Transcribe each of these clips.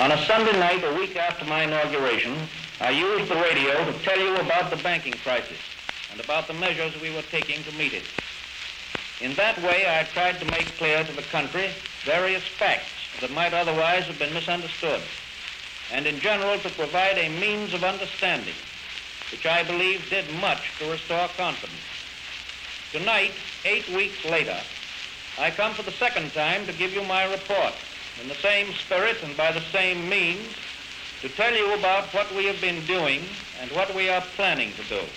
On a Sunday night, a week after my inauguration, I used the radio to tell you about the banking crisis and about the measures we were taking to meet it. In that way, I tried to make clear to the country various facts that might otherwise have been misunderstood, and in general to provide a means of understanding, which I believe did much to restore confidence. Tonight, 8 weeks later, I come for the second time to give you my report in the same spirit and by the same means to tell you about what we have been doing and what we are planning to do.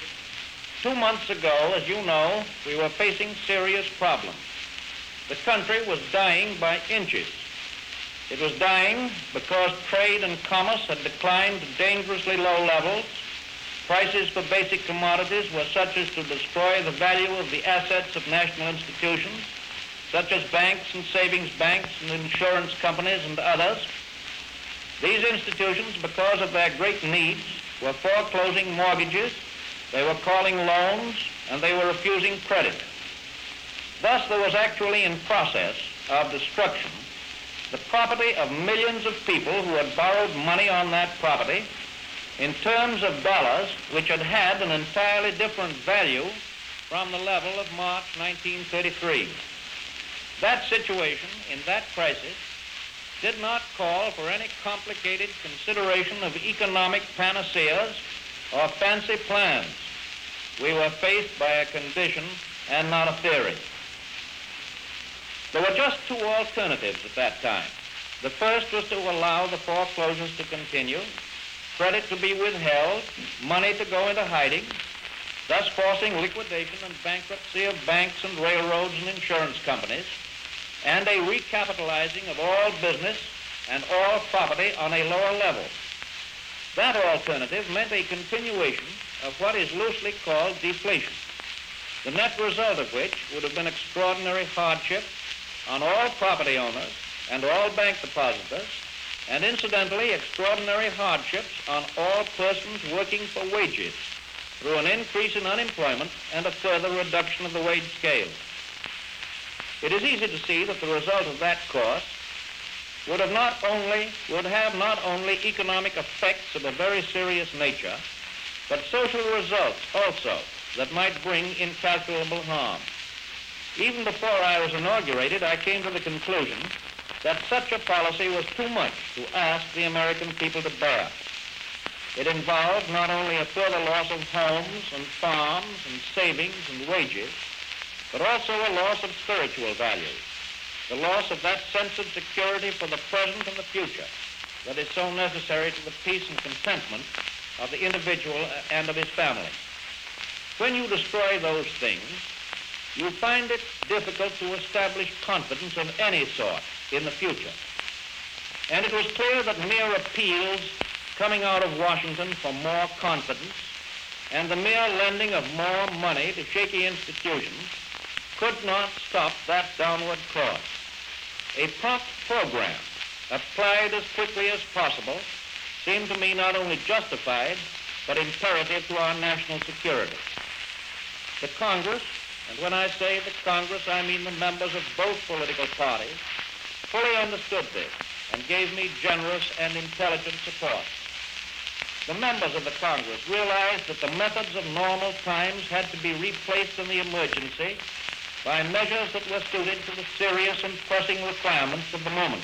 2 months ago, as you know, we were facing serious problems. The country was dying by inches. It was dying because trade and commerce had declined to dangerously low levels. Prices for basic commodities were such as to destroy the value of the assets of national institutions, such as banks and savings banks and insurance companies and others. These institutions, because of their great needs, were foreclosing mortgages, they were calling loans, and they were refusing credit. Thus, there was actually in process of destruction the property of millions of people who had borrowed money on that property in terms of dollars which had had an entirely different value from the level of March 1933. That situation in that crisis did not call for any complicated consideration of economic panaceas or fancy plans. We were faced by a condition and not a theory. There were just two alternatives at that time. The first was to allow the foreclosures to continue, credit to be withheld, money to go into hiding, thus forcing liquidation and bankruptcy of banks and railroads and insurance companies, and a recapitalizing of all business and all property on a lower level. That alternative meant a continuation of what is loosely called deflation, the net result of which would have been extraordinary hardship on all property owners and all bank depositors, and incidentally extraordinary hardships on all persons working for wages through an increase in unemployment and a further reduction of the wage scale. It is easy to see that the result of that course would have not only economic effects of a very serious nature, but social results also that might bring incalculable harm. Even before I was inaugurated, I came to the conclusion that such a policy was too much to ask the American people to bear. It involved not only a further loss of homes and farms and savings and wages, but also a loss of spiritual values, the loss of that sense of security for the present and the future that is so necessary to the peace and contentment of the individual and of his family. When you destroy those things, you find it difficult to establish confidence of any sort in the future. And it was clear that mere appeals coming out of Washington for more confidence and the mere lending of more money to shaky institutions could not stop that downward course. A prompt program applied as quickly as possible seemed to me not only justified, but imperative to our national security. The Congress, and when I say the Congress, I mean the members of both political parties, fully understood this and gave me generous and intelligent support. The members of the Congress realized that the methods of normal times had to be replaced in the emergency by measures that were suited to the serious and pressing requirements of the moment.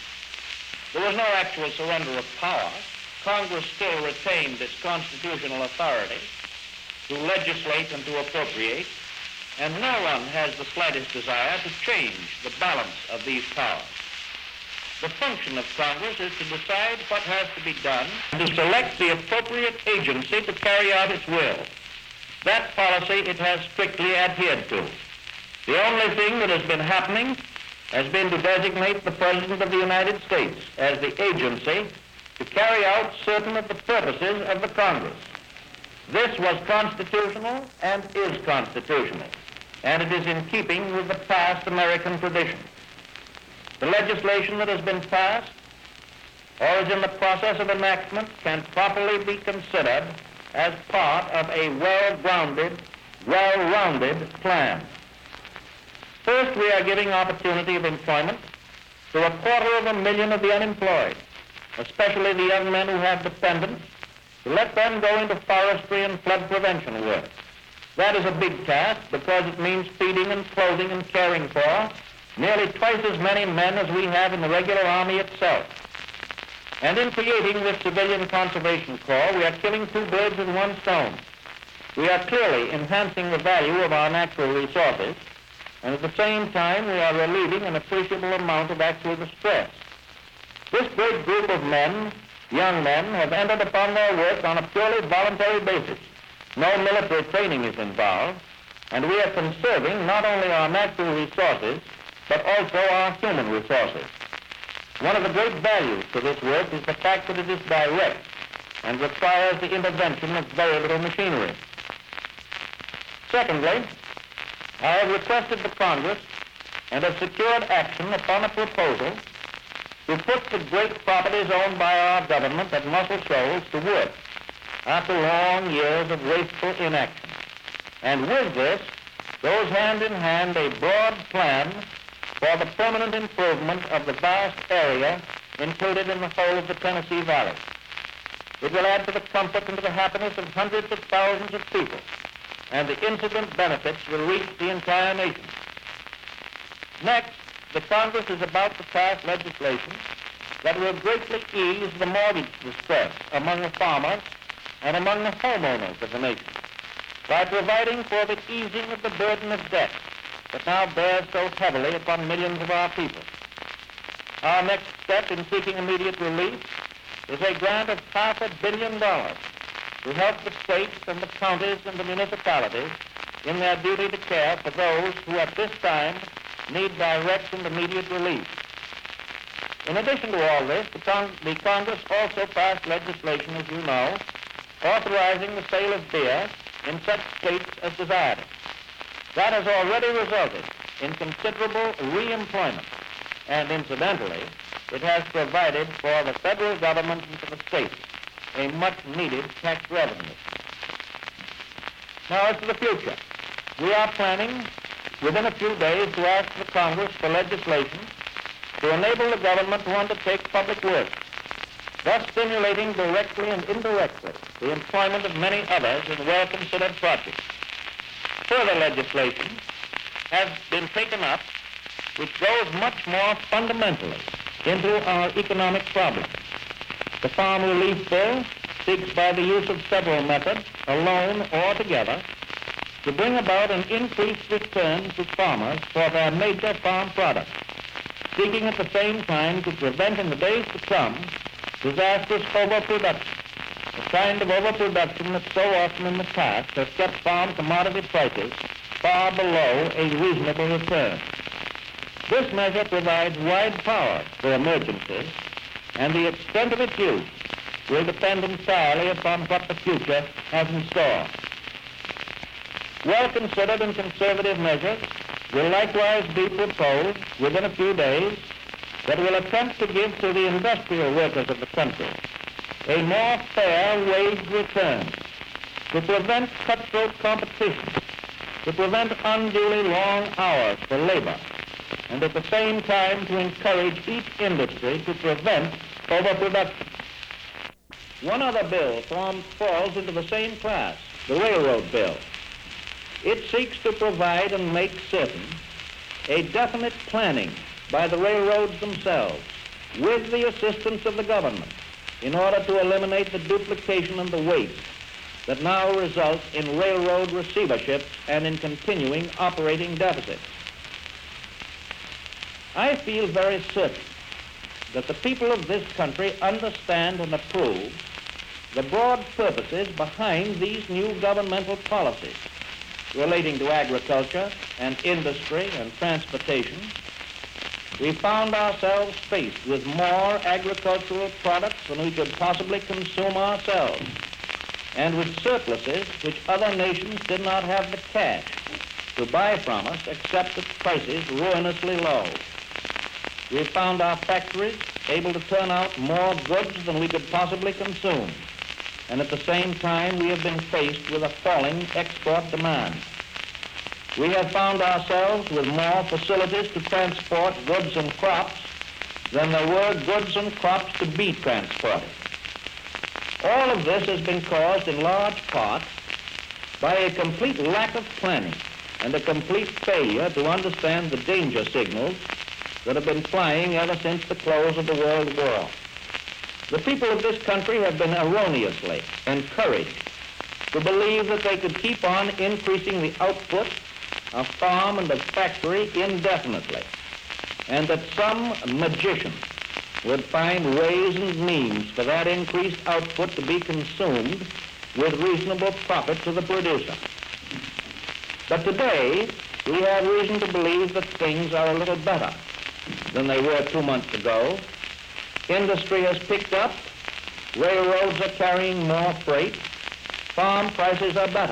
There was no actual surrender of power. Congress still retained its constitutional authority to legislate and to appropriate, and no one has the slightest desire to change the balance of these powers. The function of Congress is to decide what has to be done and to select the appropriate agency to carry out its will. That policy it has strictly adhered to. The only thing that has been happening has been to designate the President of the United States as the agency to carry out certain of the purposes of the Congress. This was constitutional and is constitutional, and it is in keeping with the past American tradition. The legislation that has been passed or is in the process of enactment can properly be considered as part of a well-grounded, well-rounded plan. First, we are giving opportunity of employment to 250,000 of the unemployed. especially the young men who have dependents, to let them go into forestry and flood prevention work. That is a big task because it means feeding and clothing and caring for nearly twice as many men as we have in the regular Army itself. And in creating this Civilian Conservation Corps, we are killing two birds with one stone. We are clearly enhancing the value of our natural resources, and at the same time we are relieving an appreciable amount of actual distress. This great group of men, young men, have entered upon their work on a purely voluntary basis. No military training is involved, and we are conserving not only our natural resources, but also our human resources. One of the great values to this work is the fact that it is direct and requires the intervention of very little machinery. Secondly, I have requested the Congress and have secured action upon a proposal to put the great properties owned by our government at Muscle Shoals to work after long years of wasteful inaction. And with this goes hand in hand a broad plan for the permanent improvement of the vast area included in the whole of the Tennessee Valley. It will add to the comfort and to the happiness of hundreds of thousands of people, and the incident benefits will reach the entire nation. Next, the Congress is about to pass legislation that will greatly ease the mortgage distress among the farmers and among the homeowners of the nation by providing for the easing of the burden of debt that now bears so heavily upon millions of our people. Our next step in seeking immediate relief is a grant of $500 million to help the states and the counties and the municipalities in their duty to care for those who at this time need direct and immediate relief. In addition to all this, the Congress also passed legislation, as you know, authorizing the sale of beer in such states as desired it. That has already resulted in considerable re-employment, and incidentally, it has provided for the federal government and for the states a much-needed tax revenue. Now, as to the future, we are planning within a few days to ask the Congress for legislation to enable the government to undertake public works, thus stimulating directly and indirectly the employment of many others in well-considered projects. Further legislation has been taken up which goes much more fundamentally into our economic problems. The Farm Relief Bill seeks by the use of several methods, alone or together, to bring about an increased return to farmers for their major farm products, seeking at the same time to prevent in the days to come disastrous overproduction, the kind of overproduction that so often in the past has kept farm commodity prices far below a reasonable return. This measure provides wide power for emergencies, and the extent of its use will depend entirely upon what the future has in store. Well-considered and conservative measures will likewise be proposed within a few days that will attempt to give to the industrial workers of the country a more fair wage return, to prevent cutthroat competition, to prevent unduly long hours for labor, and at the same time to encourage each industry to prevent overproduction. One other bill falls into the same class, the railroad bill. It seeks to provide and make certain a definite planning by the railroads themselves with the assistance of the government in order to eliminate the duplication and the waste that now results in railroad receiverships and in continuing operating deficits. I feel very certain that the people of this country understand and approve the broad purposes behind these new governmental policies relating to agriculture and industry and transportation. We found ourselves faced with more agricultural products than we could possibly consume ourselves, and with surpluses which other nations did not have the cash to buy from us except at prices ruinously low. We found our factories able to turn out more goods than we could possibly consume, and at the same time we have been faced with a falling export demand. We have found ourselves with more facilities to transport goods and crops than there were goods and crops to be transported. All of this has been caused in large part by a complete lack of planning and a complete failure to understand the danger signals that have been flying ever since the close of the World War. The people of this country have been erroneously encouraged to believe that they could keep on increasing the output of farm and of factory indefinitely, and that some magician would find ways and means for that increased output to be consumed with reasonable profit to the producer. But today, we have reason to believe that things are a little better than they were 2 months ago. Industry has picked up, railroads are carrying more freight, farm prices are better.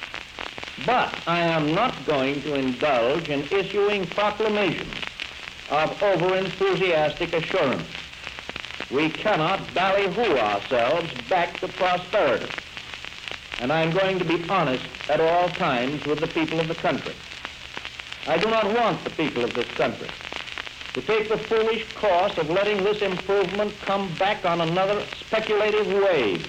But I am not going to indulge in issuing proclamations of over-enthusiastic assurance. We cannot ballyhoo ourselves back to prosperity. And I'm going to be honest at all times with the people of the country. I do not want the people of this country to take the foolish course of letting this improvement come back on another speculative wave.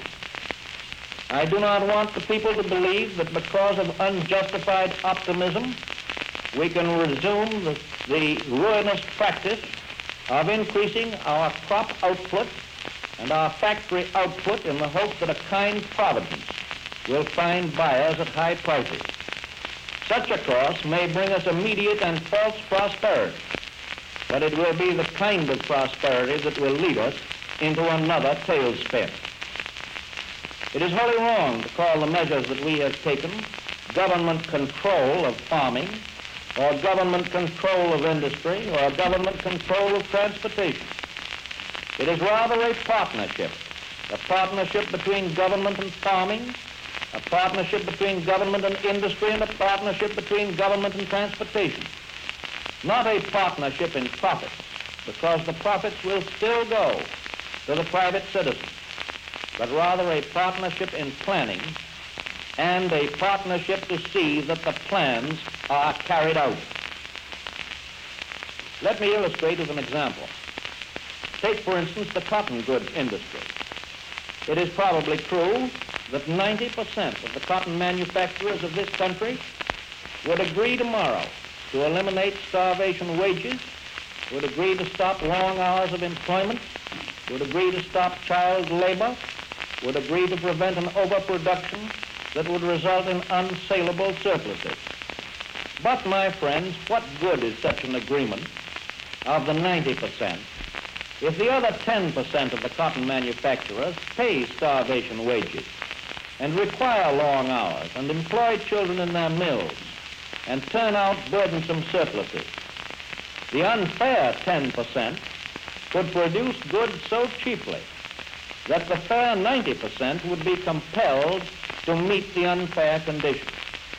I do not want the people to believe that because of unjustified optimism, we can resume the ruinous practice of increasing our crop output and our factory output in the hope that a kind providence will find buyers at high prices. Such a course may bring us immediate and false prosperity, but it will be the kind of prosperity that will lead us into another tailspin. It is wholly wrong to call the measures that we have taken government control of farming, or government control of industry, or government control of transportation. It is rather a partnership between government and farming, a partnership between government and industry, and a partnership between government and transportation. Not a partnership in profits, because the profits will still go to the private citizen, but rather a partnership in planning and a partnership to see that the plans are carried out. Let me illustrate with an example. Take, for instance, the cotton goods industry. It is probably true that 90% of the cotton manufacturers of this country would agree tomorrow to eliminate starvation wages, would agree to stop long hours of employment, would agree to stop child labor, would agree to prevent an overproduction that would result in unsaleable surpluses. But, my friends, what good is such an agreement of the 90% if the other 10% of the cotton manufacturers pay starvation wages and require long hours and employ children in their mills and turn out burdensome surpluses? The unfair 10% could produce goods so cheaply that the fair 90% would be compelled to meet the unfair conditions.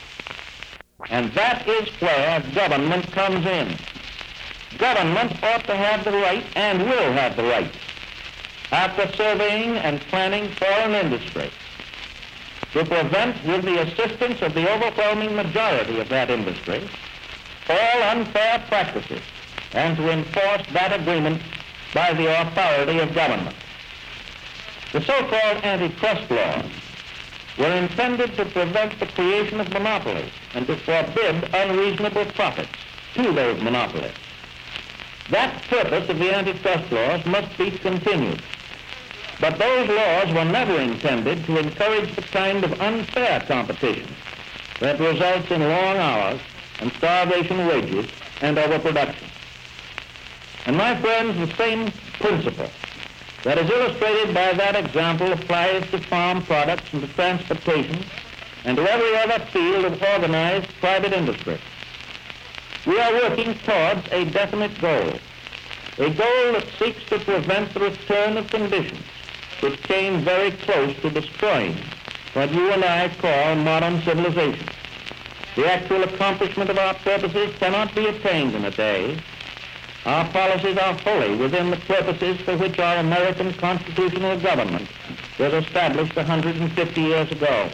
And that is where government comes in. Government ought to have the right, and will have the right, after surveying and planning foreign industry, to prevent, with the assistance of the overwhelming majority of that industry, all unfair practices, and to enforce that agreement by the authority of government. The so-called antitrust laws were intended to prevent the creation of monopolies and to forbid unreasonable profits to those monopolies. That purpose of the antitrust laws must be continued. But those laws were never intended to encourage the kind of unfair competition that results in long hours and starvation wages and overproduction. And my friends, the same principle that is illustrated by that example applies to farm products and to transportation and to every other field of organized private industry. We are working towards a definite goal, a goal that seeks to prevent the return of conditions which came very close to destroying what you and I call modern civilization. The actual accomplishment of our purposes cannot be attained in a day. Our policies are wholly within the purposes for which our American constitutional government was established 150 years ago.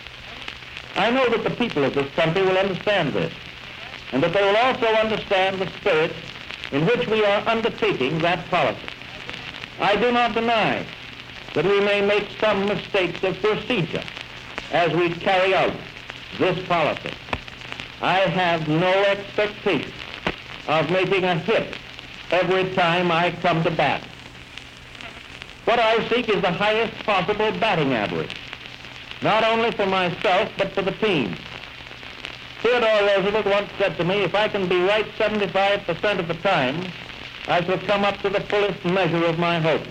I know that the people of this country will understand this, and that they will also understand the spirit in which we are undertaking that policy. I do not deny that we may make some mistakes of procedure as we carry out this policy. I have no expectation of making a hit every time I come to bat. What I seek is the highest possible batting average, not only for myself, but for the team. Theodore Roosevelt once said to me, if I can be right 75% of the time, I shall come up to the fullest measure of my hopes.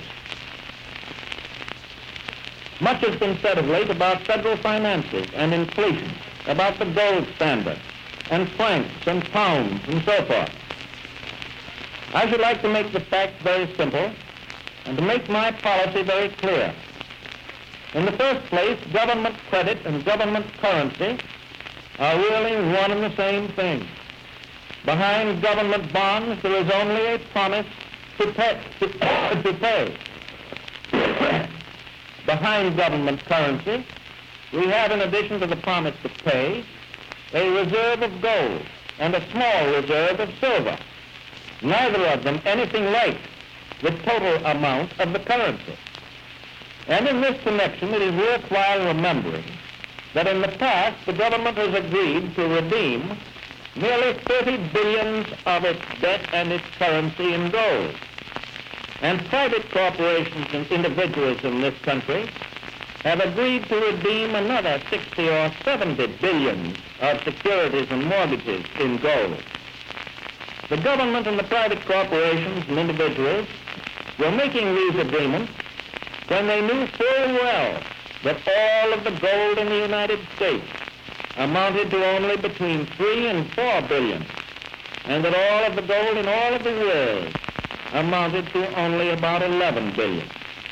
Much has been said of late about federal finances and inflation, about the gold standard, and francs and pounds and so forth. I should like to make the facts very simple and to make my policy very clear. In the first place, government credit and government currency are really one and the same thing. Behind government bonds, there is only a promise to pay. Behind government currency, we have, in addition to the promise to pay, a reserve of gold and a small reserve of silver, neither of them anything like the total amount of the currency. And in this connection, it is worthwhile remembering that in the past, the government has agreed to redeem nearly 30 billions of its debt and its currency in gold. And private corporations and individuals in this country have agreed to redeem another 60 or 70 billions of securities and mortgages in gold. The government and the private corporations and individuals were making these agreements when they knew full well that all of the gold in the United States amounted to only between 3 and 4 billion, and that all of the gold in all of the world amounted to only about 11 billion.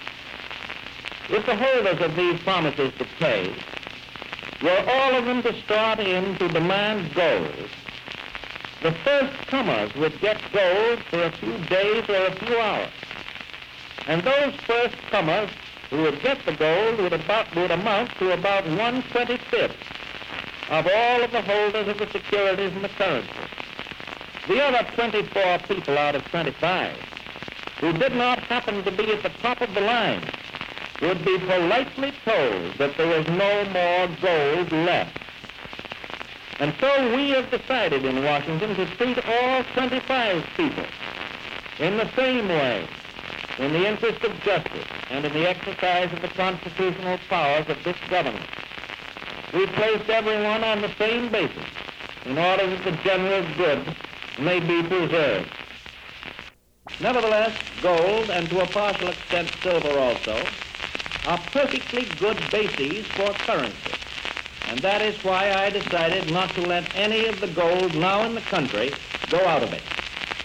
If the holders of these promises to pay were all of them to start in to demand gold, the first comers would get gold for a few days or a few hours. And those first comers who would get the gold would amount to about 1/25 of all of the holders of the securities and the currency. The other 24 people out of 25 who did not happen to be at the top of the line would be politely told that there was no more gold left. And so we have decided in Washington to treat all 25 people in the same way, in the interest of justice and in the exercise of the constitutional powers of this government. We placed everyone on the same basis in order that the general good may be preserved. Nevertheless, gold, and to a partial extent silver also, are perfectly good bases for currency. And that is why I decided not to let any of the gold now in the country go out of it.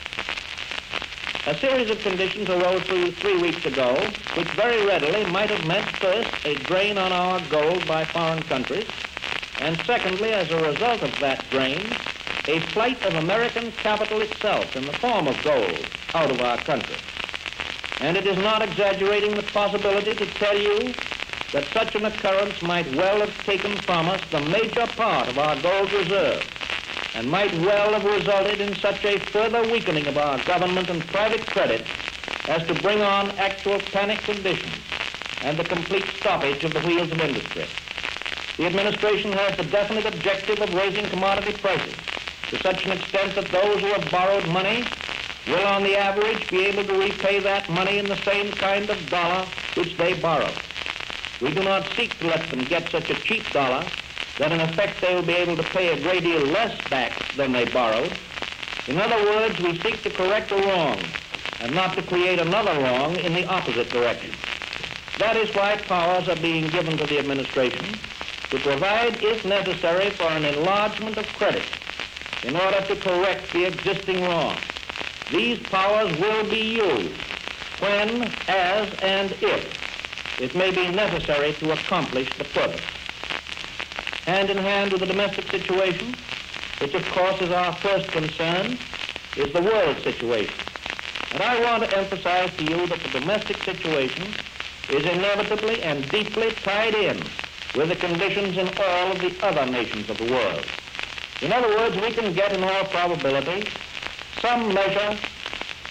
A series of conditions arose 3 weeks ago, which very readily might have meant, first, a drain on our gold by foreign countries, and secondly, as a result of that drain, a flight of American capital itself in the form of gold out of our country. And it is not exaggerating the possibility to tell you that such an occurrence might well have taken from us the major part of our gold reserve, and might well have resulted in such a further weakening of our government and private credit as to bring on actual panic conditions and the complete stoppage of the wheels of industry. The administration has the definite objective of raising commodity prices to such an extent that those who have borrowed money will on the average be able to repay that money in the same kind of dollar which they borrowed. We do not seek to let them get such a cheap dollar that in effect they will be able to pay a great deal less back than they borrowed. In other words, we seek to correct a wrong and not to create another wrong in the opposite direction. That is why powers are being given to the administration to provide, if necessary, for an enlargement of credit in order to correct the existing wrong. These powers will be used when, as, and if it may be necessary to accomplish the purpose. Hand in hand with the domestic situation, which of course is our first concern, is the world situation. And I want to emphasize to you that the domestic situation is inevitably and deeply tied in with the conditions in all of the other nations of the world. In other words, we can get in all probability some measure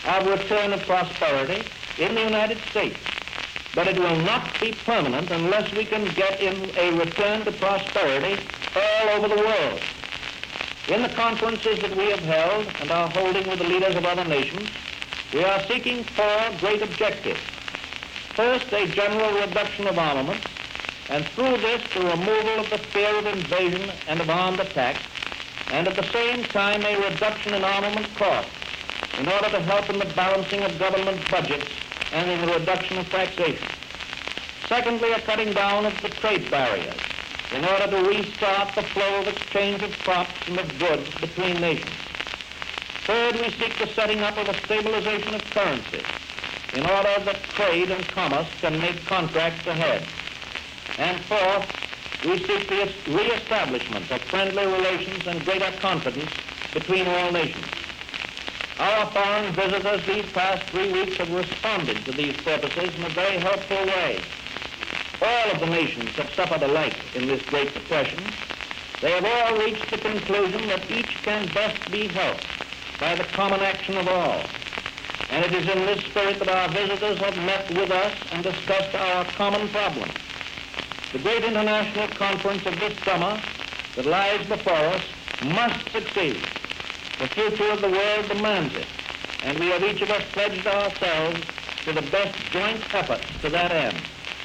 of return of prosperity in the United States. But it will not be permanent unless we can get in a return to prosperity all over the world. In the conferences that we have held and are holding with the leaders of other nations, we are seeking four great objectives. First, a general reduction of armaments, and through this, the removal of the fear of invasion and of armed attack, and at the same time, a reduction in armament costs in order to help in the balancing of government budgets and in the reduction of taxation. Secondly, a cutting down of the trade barriers in order to restart the flow of exchange of crops and of goods between nations. Third, we seek the setting up of a stabilization of currency in order that trade and commerce can make contracts ahead. And fourth, we seek the reestablishment of friendly relations and greater confidence between all nations. Our foreign visitors these past 3 weeks have responded to these purposes in a very helpful way. All of the nations have suffered alike in this Great Depression. They have all reached the conclusion that each can best be helped by the common action of all. And it is in this spirit that our visitors have met with us and discussed our common problems. The great international conference of this summer that lies before us must succeed. The future of the world demands it, and we have each of us pledged ourselves to the best joint efforts to that end.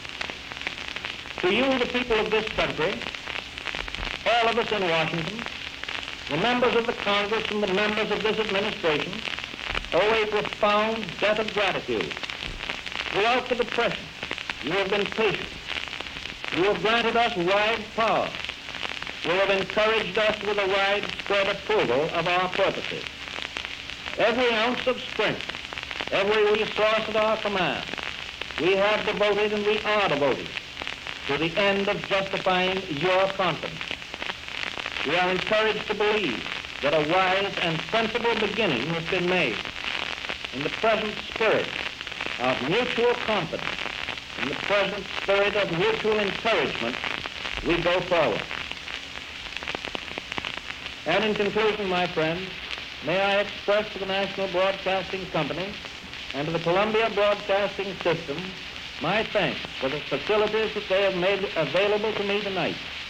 To you, the people of this country, all of us in Washington, the members of the Congress and the members of this administration, owe a profound debt of gratitude. Throughout the Depression, you have been patient. You have granted us wide power. You have encouraged us with a widespread approval of our purposes. Every ounce of strength, every resource at our command, we have devoted and we are devoted to the end of justifying your confidence. We are encouraged to believe that a wise and sensible beginning has been made. In the present spirit of mutual confidence, in the present spirit of mutual encouragement, we go forward. And in conclusion, my friends, may I express to the National Broadcasting Company and to the Columbia Broadcasting System my thanks for the facilities that they have made available to me tonight.